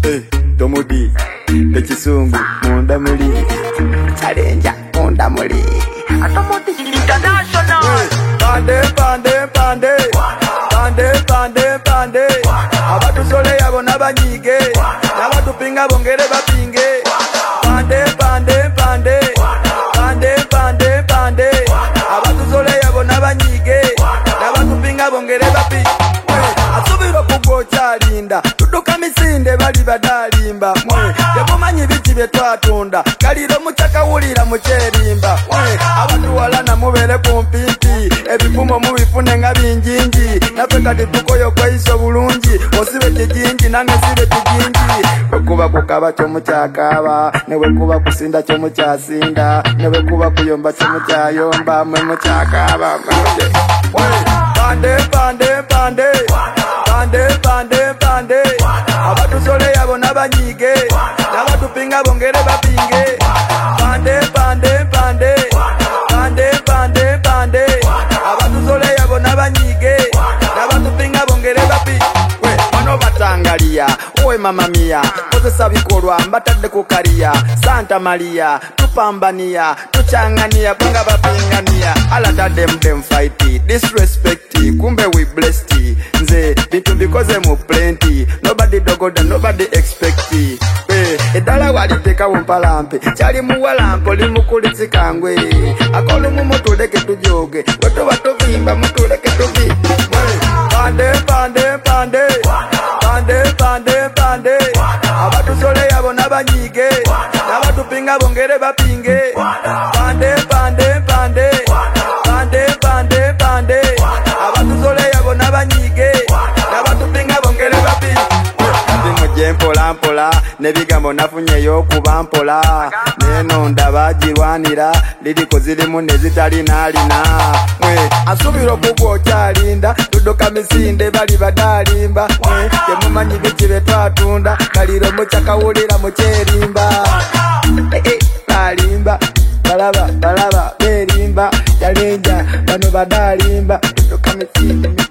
Tomudi Pechisungu Munda Muli Challenge Munda Muli Tomudi International. Pande pande pande Pande pande pande Abatu sole yabo nabanyige Nabatu pinga bongere bapinge Pande pande pande Pande pande pande Abatu sole yabo nabanyige Nabatu pinga bongere bapinge Asubiro kugo chalinda Tuduka misinde bali badalimba Temumanyi biki byetwatunda Kaliro muchaka wulira mucherimba Abantu walana mubere kumpimpi Ebifumo mubifune nga binjinji Nafe kati tukoyo kwaiso bulungi Osibe kijinji nange sibe kijinji Wekuba kukaba chomu chakaba Newekuba kusinda chomu chasinda Newekuba kuyomba chomu chayomba Mwemu chakaba Pande pande pande Pande pande pande Abatu sole yabo nabanyige Nabatu pinga bongere bapinge Pande pande pande Pande pande pande Abatu sole yabo nabanyige Nabatu pinga bongere bapinge Wano batangalia Owe mama mia Kozesa bikolwa mbatadde kukalia Santa Maria Tupambania Tuchangania Banga bapingania Ala tadem dem fighti Disrespecti Kumbe we blessed Nze bintu bikoze mu plenty Nobody dogoda nobody expecti Edala waliteka wumpalampe Chali muwalampo limukulitsikangwe Akolu mumutuleke tujoge Wato wato vimba mutuleke tuvimba Pande pande pande Pande pande pande Abatu sole yabo nabanyige Nabatu pinga bongere bapinge Pande pande pande Pande pande pande Abatu sole yabo nabanyige Nabatu pinga bongere bapinge Ndi mpola mpola Nebigambo nafunyeyo kubampola Neno ndabajirwanira Lidiko zilimu nezitali nalina Asubiro kugo chalinda Tudoka misinde bali badalimba Temumanyi biki betwatunda Kaliro muchaka wulira mucherimba Balimba Balaba berimba Challenge bano badalimba Tudoka misinde